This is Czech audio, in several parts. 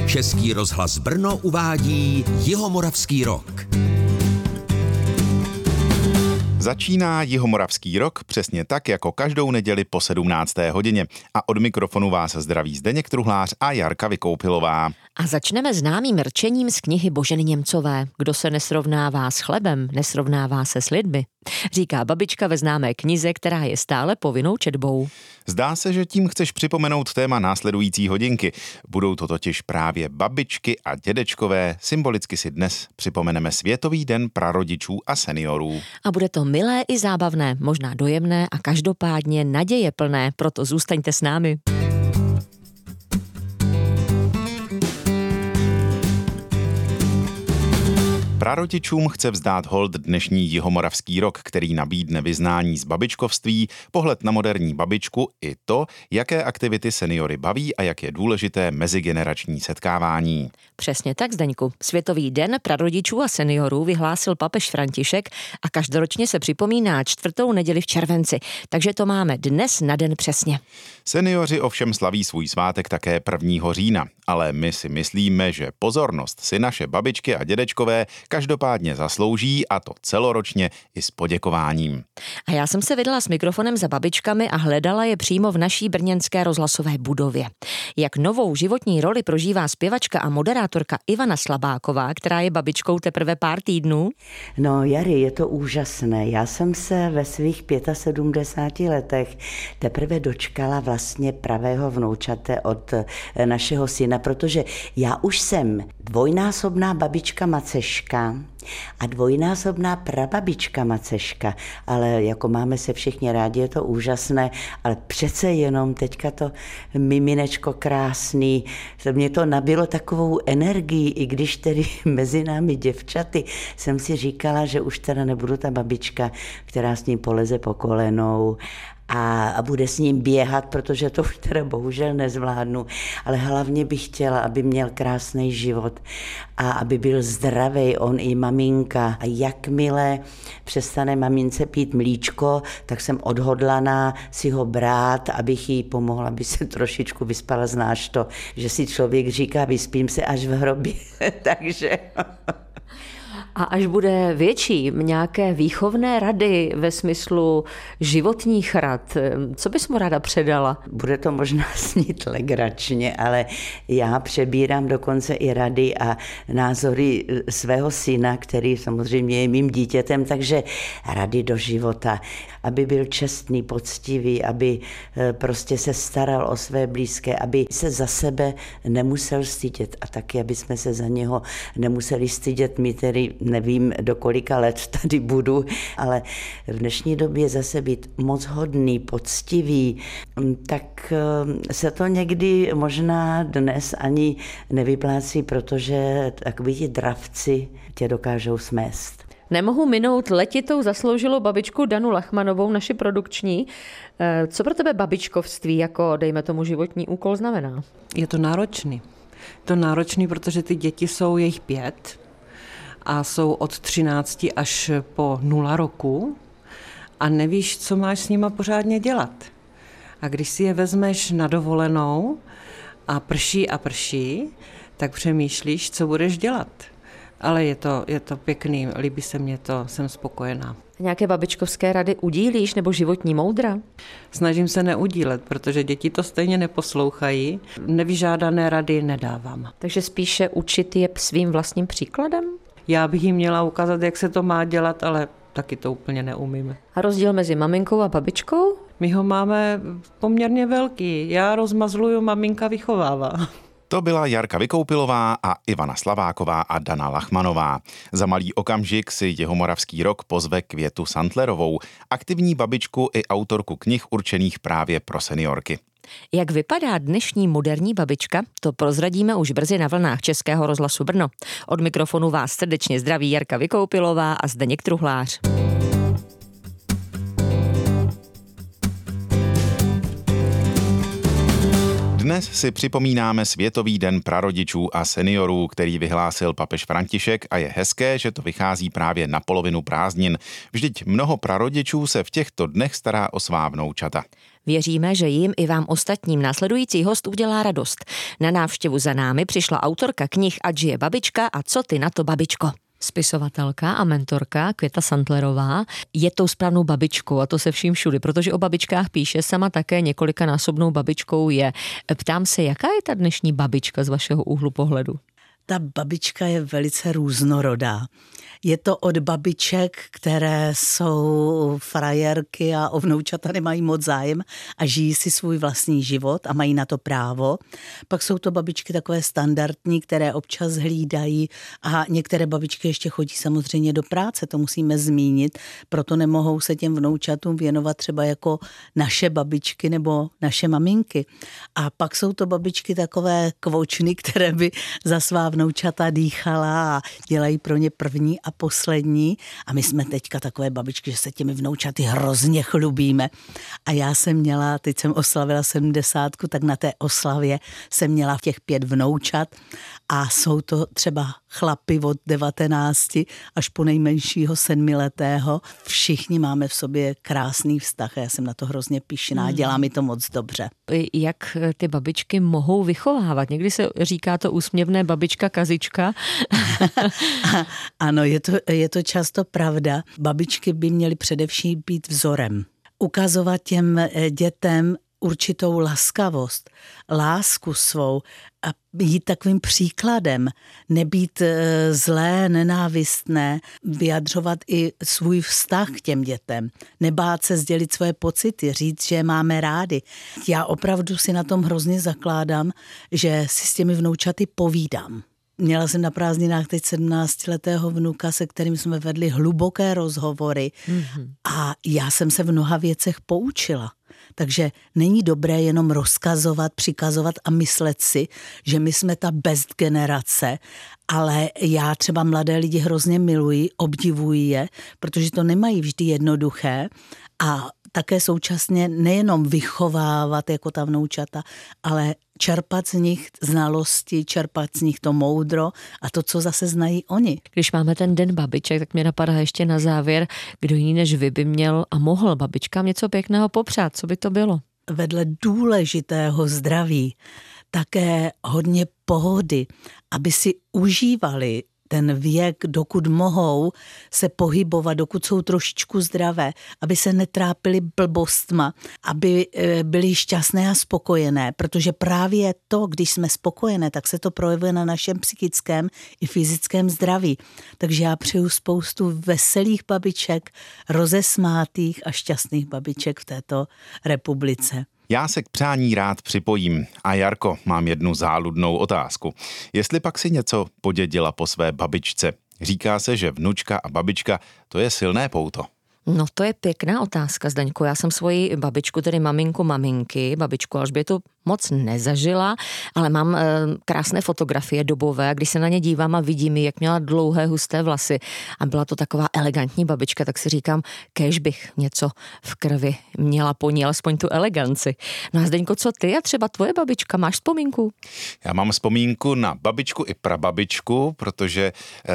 Český rozhlas Brno uvádí Jihomoravský rok. Začíná Jihomoravský rok přesně tak, jako každou neděli po 17. hodině. A od mikrofonu vás zdraví Zdeněk Truhlář a Jarka Vykoupilová. A začneme známým rčením z knihy Boženy Němcové. Kdo se nesrovnává s chlebem, nesrovnává se s lidmi. Říká babička ve známé knize, která je stále povinnou četbou. Zdá se, že tím chceš připomenout téma následující hodinky. Budou to totiž právě babičky a dědečkové. Symbolicky si dnes připomeneme Světový den prarodičů a seniorů. A bude to milé i zábavné, možná dojemné a každopádně nadějeplné, proto zůstaňte s námi. Prarodičům chce vzdát hold dnešní Jihomoravský rok, který nabídne vyznání z babičkovství, pohled na moderní babičku i to, jaké aktivity seniory baví a jak je důležité mezigenerační setkávání. Přesně tak, Zdeňku. Světový den prarodičů a seniorů vyhlásil papež František a každoročně se připomíná 4. neděli v červenci, takže to máme dnes na den přesně. Seniori ovšem slaví svůj svátek také 1. října, ale my si myslíme, že pozornost si naše babičky a dědečkové každopádně zaslouží, a to celoročně i s poděkováním. A já jsem se vydala s mikrofonem za babičkami a hledala je přímo v naší brněnské rozhlasové budově. Jak novou životní roli prožívá zpěvačka a moderátorka Ivana Slabáková, která je babičkou teprve pár týdnů? No Jary, je to úžasné. Já jsem se ve svých 75 letech teprve dočkala vlastně pravého vnoučate od našeho syna, protože já už jsem dvojnásobná babička maceška a dvojnásobná prababička maceška, ale jako máme se všichni rádi, je to úžasné, ale přece jenom teďka to miminečko krásný, mě to nabilo takovou energii, i když tedy mezi námi děvčaty jsem si říkala, že už teda nebudu ta babička, která s ním poleze po kolenou a bude s ním běhat, protože to už teda bohužel nezvládnu, ale hlavně bych chtěla, aby měl krásný život a aby byl zdravý on i maminka. A jakmile přestane mamince pít mlíčko, tak jsem odhodlaná si ho brát, abych jí pomohla, aby se trošičku vyspala. Znáš to, že si člověk říká, vyspím se až v hrobě, takže... A až bude větší, nějaké výchovné rady ve smyslu životních rad, co bys mu ráda předala? Bude to možná snít legračně, ale já přebírám dokonce i rady a názory svého syna, který samozřejmě je mým dítětem, takže rady do života, aby byl čestný, poctivý, aby prostě se staral o své blízké, aby se za sebe nemusel stydět a taky, aby jsme se za něho nemuseli stydět, my tedy nevím, do kolika let tady budu, ale v dnešní době zase být moc hodný, poctivý, tak se to někdy možná dnes ani nevyplácí, protože takoví ti dravci tě dokážou smést. Nemohu minout letitou zasloužilou babičku Danu Lachmanovou, naši produkční. Co pro tebe babičkovství jako, dejme tomu, životní úkol znamená? Je to náročný. Protože ty děti jsou jejich 5 a jsou od 13 až po 0 roku a nevíš, co máš s nima pořádně dělat. A když si je vezmeš na dovolenou a prší, tak přemýšlíš, co budeš dělat. Ale je to pěkný, líbí se mě to, jsem spokojená. Nějaké babičkovské rady udílíš nebo životní moudra? Snažím se neudílet, protože děti to stejně neposlouchají. Nevyžádané rady nedávám. Takže spíše učit je svým vlastním příkladem? Já bych jim měla ukázat, jak se to má dělat, ale taky to úplně neumíme. A rozdíl mezi maminkou a babičkou? My ho máme poměrně velký. Já rozmazluju, maminka vychovává. To byla Jarka Vykoupilová a Ivana Slaváková a Dana Lachmanová. Za malý okamžik si Jihomoravský rok pozve Květu Santlerovou, aktivní babičku i autorku knih určených právě pro seniorky. Jak vypadá dnešní moderní babička, to prozradíme už brzy na vlnách Českého rozhlasu Brno. Od mikrofonu vás srdečně zdraví Jarka Vykoupilová a Zdeněk Truhlář. Dnes si připomínáme Světový den prarodičů a seniorů, který vyhlásil papež František, a je hezké, že to vychází právě na polovinu prázdnin. Vždyť mnoho prarodičů se v těchto dnech stará o svá vnoučata. Věříme, že jim i vám ostatním následující host udělá radost. Na návštěvu za námi přišla autorka knih Ať žije babička a Co ty na to, babičko? Spisovatelka a mentorka Květa Santlerová je tou správnou babičkou, a to se vším všudy, protože o babičkách píše, sama také několikanásobnou babičkou je. Ptám se, jaká je ta dnešní babička z vašeho úhlu pohledu? Ta babička je velice různorodá. Je to od babiček, které jsou frajerky a o vnoučata nemají moc zájem a žijí si svůj vlastní život a mají na to právo. Pak jsou to babičky takové standardní, které občas hlídají, a některé babičky ještě chodí samozřejmě do práce, to musíme zmínit, proto nemohou se těm vnoučatům věnovat třeba jako naše babičky nebo naše maminky. A pak jsou to babičky takové kvočny, které by za svá vnoučata dýchala a dělají pro ně první a poslední. A my jsme teďka takové babičky, že se těmi vnoučaty hrozně chlubíme. A já jsem měla, teď jsem oslavila 70, tak na té oslavě jsem měla těch 5 vnoučat a jsou to třeba chlapi od 19 až po nejmenšího 7letého. Všichni máme v sobě krásný vztah a já jsem na to hrozně pyšná, dělá mi to moc dobře. Jak ty babičky mohou vychovávat? Někdy se říká to úsměvné babička kazička. Ano, je to často pravda. Babičky by měly především být vzorem. Ukazovat těm dětem určitou laskavost, lásku svou a jít takovým příkladem, nebýt zlé, nenávistné, vyjadřovat i svůj vztah k těm dětem, nebát se sdělit svoje pocity, říct, že je máme rádi. Já opravdu si na tom hrozně zakládám, že si s těmi vnoučaty povídám. Měla jsem na prázdninách teď 17letého vnuka, se kterým jsme vedli hluboké rozhovory a já jsem se v mnoha věcech poučila. Takže není dobré jenom rozkazovat, přikazovat a myslet si, že my jsme ta best generace, ale já třeba mladé lidi hrozně miluji, obdivuji je, protože to nemají vždy jednoduché a také současně nejenom vychovávat jako ta vnoučata, ale čerpat z nich znalosti, čerpat z nich to moudro a to, co zase znají oni. Když máme ten den babiček, tak mě napadá ještě na závěr, kdo jiný než vy by měl a mohl babičkám něco pěkného popřát. Co by to bylo? Vedle důležitého zdraví také hodně pohody, aby si užívali ten věk, dokud mohou se pohybovat, dokud jsou trošičku zdravé, aby se netrápili blbostma, aby byli šťastné a spokojené, protože právě to, když jsme spokojené, tak se to projevuje na našem psychickém i fyzickém zdraví. Takže já přeju spoustu veselých babiček, rozesmátých a šťastných babiček v této republice. Já se k přání rád připojím. A Jarko, mám jednu záludnou otázku. Jestli pak si něco podědila po své babičce? Říká se, že vnučka a babička, to je silné pouto. No to je pěkná otázka, Zdeňku. Já jsem svoji babičku, tedy maminku maminky, babičku Alžbětu, moc nezažila, ale mám krásné fotografie dobové, když se na ně dívám a vidím, jak měla dlouhé husté vlasy a byla to taková elegantní babička, tak si říkám, kéž bych něco v krvi měla po ní, alespoň tu eleganci. No a Zdeňko, co ty a třeba tvoje babička, máš vzpomínku? Já mám vzpomínku na babičku i prababičku, protože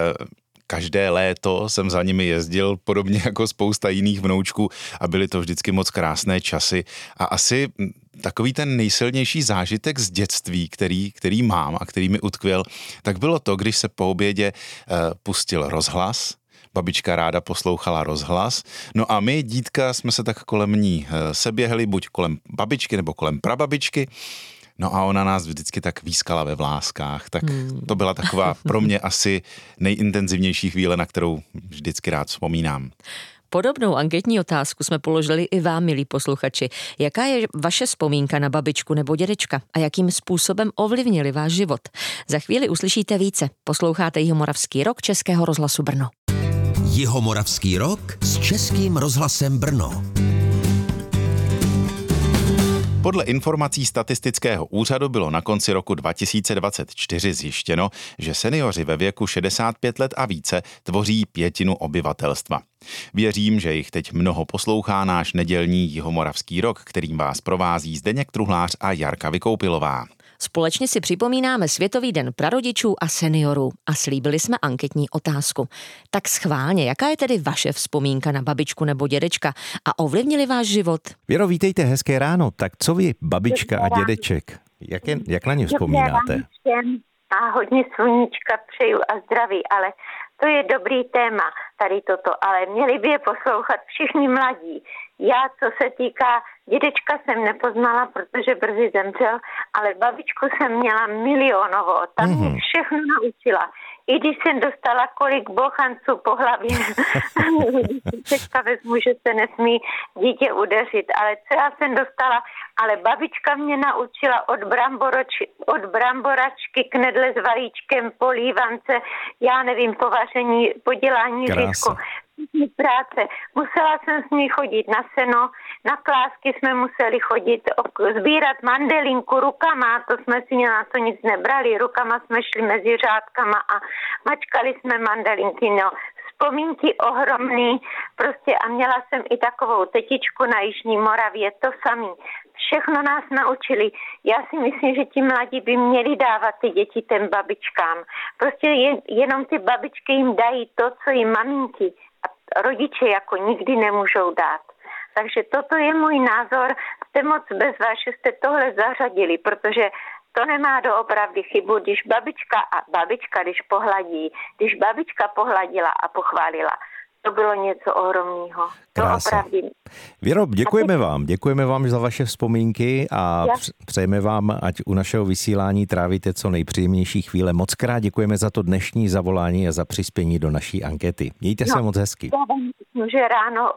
každé léto jsem za nimi jezdil, podobně jako spousta jiných vnoučků, a byly to vždycky moc krásné časy. A asi takový ten nejsilnější zážitek z dětství, který mám a který mi utkvěl, tak bylo to, když se po obědě pustil rozhlas. Babička ráda poslouchala rozhlas. No a my, dítka, jsme se tak kolem ní seběhli, buď kolem babičky nebo kolem prababičky. No a ona nás vždycky tak výskala ve vláskách, tak to byla taková pro mě asi nejintenzivnější chvíle, na kterou vždycky rád vzpomínám. Podobnou anketní otázku jsme položili i vám, milí posluchači. Jaká je vaše vzpomínka na babičku nebo dědečka a jakým způsobem ovlivnili váš život? Za chvíli uslyšíte více. Posloucháte Jihomoravský rok Českého rozhlasu Brno. Jihomoravský rok s Českým rozhlasem Brno. Podle informací statistického úřadu bylo na konci roku 2024 zjištěno, že seniori ve věku 65 let a více tvoří 1/5 obyvatelstva. Věřím, že jich teď mnoho poslouchá náš nedělní Jihomoravský rok, kterým vás provází Zdeněk Truhlář a Jarka Vykoupilová. Společně si připomínáme Světový den prarodičů a seniorů a slíbili jsme anketní otázku. Tak schválně, jaká je tedy vaše vzpomínka na babičku nebo dědečka a ovlivnili váš život? Věro, vítejte, hezké ráno. Tak co vy, babička a dědeček? Jak na ně vzpomínáte? A hodně sluníčka přeju a zdraví, ale to je dobrý téma tady toto, ale měli by je poslouchat všichni mladí. Já, co se týká dědečka, jsem nepoznala, protože brzy zemřel, ale babičku jsem měla milionovou, tam mě všechno naučila. I když jsem dostala kolik bochanců po hlavě, teďka vezmu, že se nesmí dítě udeřit, ale co já jsem dostala, ale babička mě naučila od bramboračky, knedle s vajíčkem, polívance, já nevím, povaření, podělání řízku. Práce. Musela jsem s ní chodit na seno, na klásky jsme museli chodit, sbírat mandelinku rukama, to jsme si na to nic nebrali, rukama jsme šli mezi řádkama a mačkali jsme mandelinky, no. Vzpomínky ohromný, prostě a měla jsem i takovou tetičku na Jižní Moravě, to samý. Všechno nás naučili. Já si myslím, že ti mladí by měli dávat ty děti těm babičkám. Prostě jenom ty babičky jim dají to, co jim maminky a rodiče jako nikdy nemůžou dát. Takže toto je můj názor. Jste moc bezva, že jste tohle zařadili, protože to nemá doopravdy chybu, když babička, když babička pohladila a pochválila. To bylo něco ohromného. Krása. Věro, děkujeme vám za vaše vzpomínky a přejeme vám, ať u našeho vysílání trávíte co nejpříjemnější chvíle. Moc krát děkujeme za to dnešní zavolání a za přispění do naší ankety. Mějte se moc hezky. Já vám myslím, že ráno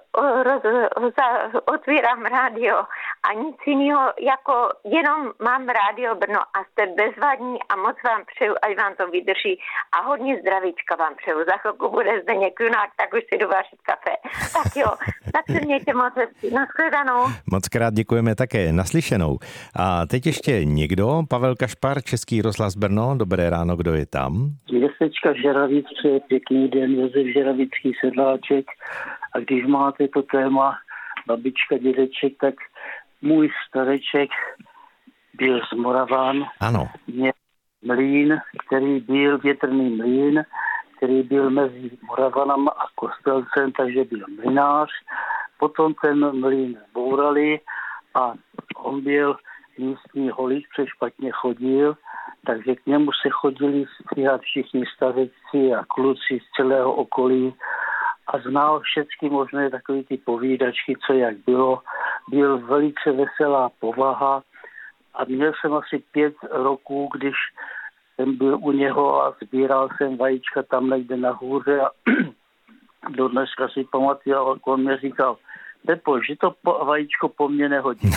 otvírám rádio a nic jiného, jako jenom mám rádio Brno a jste bezvadní a moc vám přeju, ať vám to vydrží a hodně zdravíčka vám přeju. Za chvilku bude Zdeněk Junák, tak už si jdu vařit kafe. Tak jo, tak se mějte moc hezky. Nashledanou. Moc krát děkujeme také. Naslyšenou. A teď ještě někdo, Pavel Kašpar, Český rozhlas Brno. Dobré ráno, kdo je tam? Městečka Žeravic, přeje pěkný den, Josef Žeravický sedláček. A když máte to téma babička, dědeček, tak můj stareček byl z Moraván. Ano. Měl mlýn, který byl větrný mlýn, který byl mezi Moravanama a Kostelcem, takže byl mlynář. Potom ten mlýn bourali a on byl místní holík, protože špatně chodil, takže k němu se chodili stříhat všichni stařeci a kluci z celého okolí a znal všechny možné takové ty povídačky, co jak bylo. Byl velice veselá povaha a měl jsem asi 5 roků, když jsem byl u něho a sbíral jsem vajíčka tam někde nahoře a do dneska si pamatuju, on mi říkal, Pepo, že to vajíčko po mně nehodí.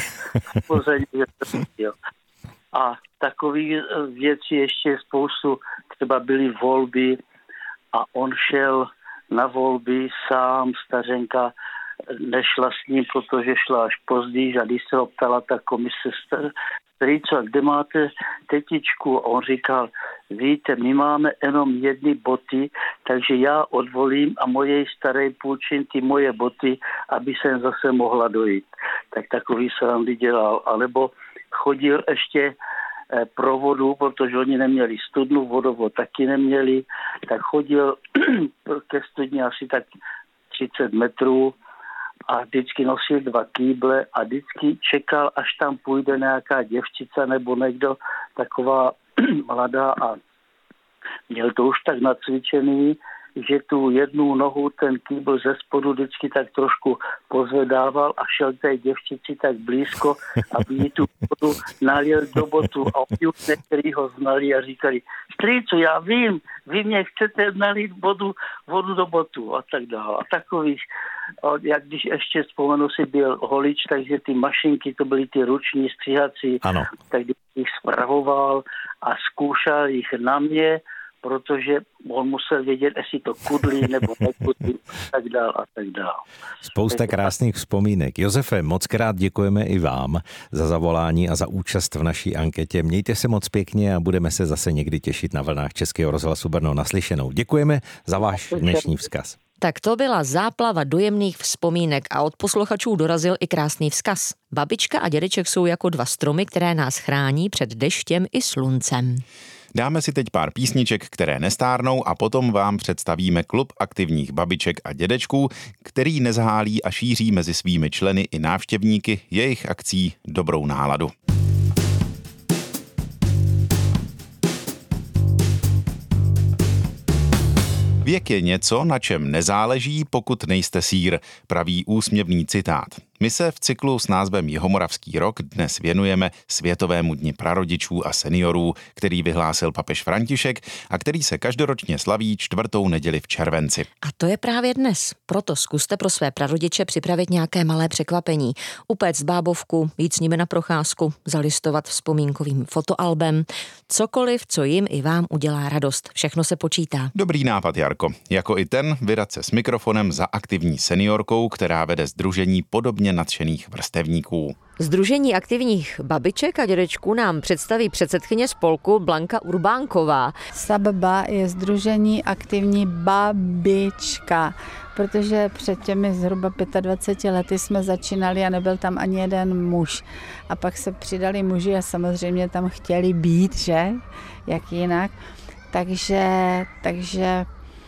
A takový věci ještě spoustu, třeba byly volby a on šel na volby sám, stařenka nešla s ním, protože šla až později a když se ho ptala ta komise, strýco, a kde máte tetičku? A on říkal, víte, my máme jenom jedny boty, takže já odvolím a mojej staré půjčím ty moje boty, aby jsem zase mohla dojít. Tak takový srandy dělal. Alebo chodil ještě pro vodu, protože oni neměli studnu, vodovod taky neměli, tak chodil ke studni asi tak 30 metrů a vždycky nosil 2 kýble a vždycky čekal, až tam půjde nějaká děvčica nebo někdo taková mladá a měl to už tak nacvičený, že tu jednu nohu ten kýbl ze spodu vždycky tak trošku pozvedával a šel té děvčici tak blízko, aby jí tu vodu nalil do botu a oni některý ho znali a říkali, strýcu, já vím, vy mě chcete nalít vodu do botu a tak dále. A takových, jak když ještě vzpomenu si byl holič, takže ty mašinky, to byly ty ruční stříhací, ano. Tak když jich spravoval a zkoušel jich na mě, protože on musel vědět, jestli to kudlí nebo nekudlí a tak dál. Spousta krásných vzpomínek. Josefe, moc krát děkujeme i vám za zavolání a za účast v naší anketě. Mějte se moc pěkně a budeme se zase někdy těšit na vlnách Českého rozhlasu Brno. Naslyšenou. Děkujeme za váš dnešní vzkaz. Tak to byla záplava dojemných vzpomínek a od posluchačů dorazil i krásný vzkaz. Babička a dědeček jsou jako dva stromy, které nás chrání před deštěm i sluncem. Dáme si teď pár písniček, které nestárnou a potom vám představíme klub aktivních babiček a dědečků, který nezhálí a šíří mezi svými členy i návštěvníky jejich akcí dobrou náladu. Věk je něco, na čem nezáleží, pokud nejste sýr, praví úsměvný citát. My se v cyklu s názvem Jihomoravský rok dnes věnujeme Světovému dni prarodičů a seniorů, který vyhlásil papež František a který se každoročně slaví 4. neděli v červenci. A to je právě dnes. Proto zkuste pro své prarodiče připravit nějaké malé překvapení. Upéct bábovku, jít s nimi na procházku, zalistovat vzpomínkovým fotoalbem. Cokoliv, co jim i vám udělá radost. Všechno se počítá. Dobrý nápad, Jarko. Jako i ten vydat se s mikrofonem za aktivní seniorkou, která vede sdružení podobně nadšených vrstevníků. Sdružení aktivních babiček a dědečků nám představí předsedkyně spolku Blanka Urbánková. SABBA je sdružení aktivní babička, protože před těmi zhruba 25 lety jsme začínali a nebyl tam ani jeden muž. A pak se přidali muži a samozřejmě tam chtěli být, že? Jak jinak. Takže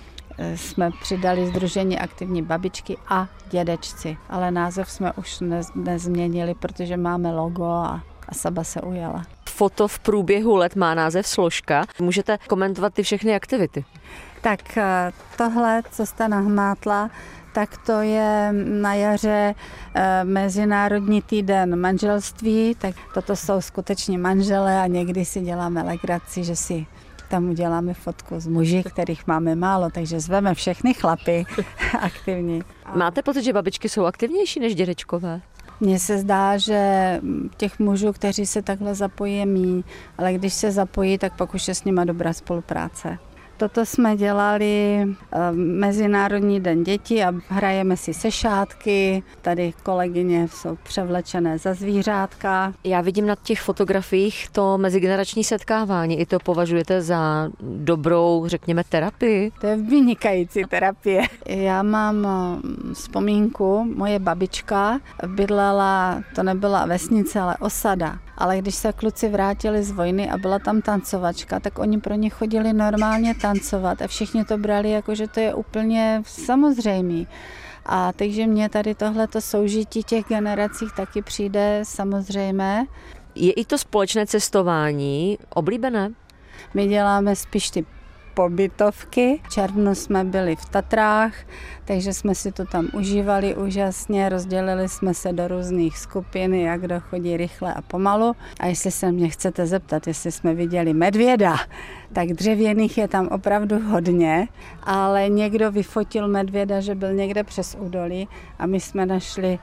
jsme přidali sdružení aktivní babičky a dědečci, ale název jsme už nezměnili, protože máme logo a SABBA se ujala. Foto v průběhu let má název Složka. Můžete komentovat ty všechny aktivity? Tak tohle, co jste nahmátla, tak to je na jaře Mezinárodní týden manželství, tak toto jsou skutečně manželé a někdy si děláme legraci, že si tam uděláme fotku z muži, kterých máme málo, takže zveme všechny chlapy aktivní. Máte pocit, že babičky jsou aktivnější než dědečkové? Mně se zdá, že těch mužů, kteří se takhle zapojí, je míň, ale když se zapojí, tak pak už je s nima dobrá spolupráce. Toto jsme dělali Mezinárodní den dětí a hrajeme si sešátky. Tady kolegyně jsou převlečené za zvířátka. Já vidím na těch fotografiích to mezigenerační setkávání. I to považujete za dobrou, řekněme, terapii? To je vynikající terapie. Já mám vzpomínku, moje babička bydlela, to nebyla vesnice, ale osada. Ale když se kluci vrátili z vojny a byla tam tancovačka, tak oni pro ně chodili normálně tancovat a všichni to brali jako, že to je úplně samozřejmé. A takže mně tady tohleto soužití těch generacích taky přijde samozřejmé. Je i to společné cestování oblíbené? My děláme spíš ty pobytovky. V červnu jsme byli v Tatrách, takže jsme si to tam užívali úžasně, rozdělili jsme se do různých skupin, jak kdo chodí rychle a pomalu. A jestli se mě chcete zeptat, jestli jsme viděli medvěda, tak dřevěných je tam opravdu hodně, ale někdo vyfotil medvěda, že byl někde přes údolí a my jsme našli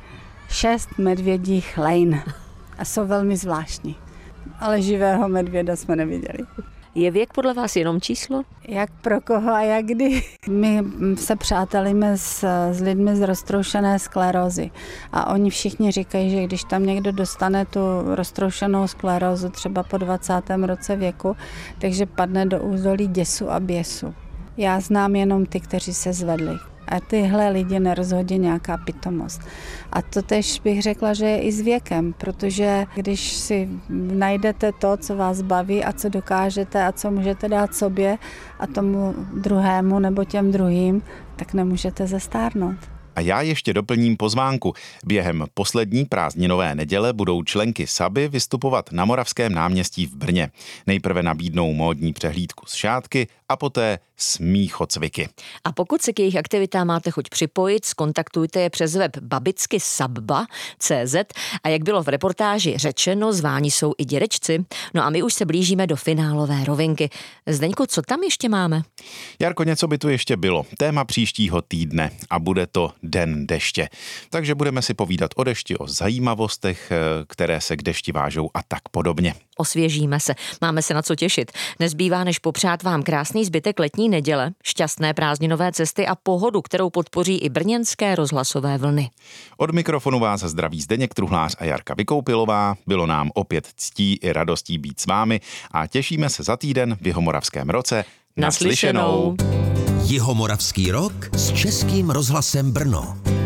6 medvědích lejn a jsou velmi zvláštní. Ale živého medvěda jsme neviděli. Je věk podle vás jenom číslo? Jak pro koho a jak kdy? My se přátelíme s lidmi z roztroušené sklerózy a oni všichni říkají, že když tam někdo dostane tu roztroušenou sklerózu třeba po 20. roce věku, takže padne do údolí děsu a běsu. Já znám jenom ty, kteří se zvedli. A tyhle lidi nerozhodí nějaká pitomost. A to tež bych řekla, že je i s věkem, protože když si najdete to, co vás baví a co dokážete a co můžete dát sobě a tomu druhému nebo těm druhým, tak nemůžete zestárnout. A já ještě doplním pozvánku. Během poslední prázdninové neděle budou členky SABBY vystupovat na Moravském náměstí v Brně. Nejprve nabídnou módní přehlídku z šátky a poté smíchocviky. A pokud se k jejich aktivitám máte chuť připojit, zkontaktujte je přes web babickysabba.cz a jak bylo v reportáži řečeno, zváni jsou i dědečci. No a my už se blížíme do finálové rovinky. Zdeňku, co tam ještě máme? Jarko, něco by tu ještě bylo. Téma příštího týdne a bude to Den deště. Takže budeme si povídat o dešti, o zajímavostech, které se k dešti vážou a tak podobně. Osvěžíme se, máme se na co těšit. Nezbývá než popřát vám krásný zbytek letní neděle, šťastné prázdninové cesty a pohodu, kterou podpoří i brněnské rozhlasové vlny. Od mikrofonu vás zdraví Zdeněk Truhlář a Jarka Vykoupilová. Bylo nám opět ctí i radostí být s vámi a těšíme se za týden v Jihomoravském roce. Naslyšenou. Jihomoravský rok s Českým rozhlasem Brno.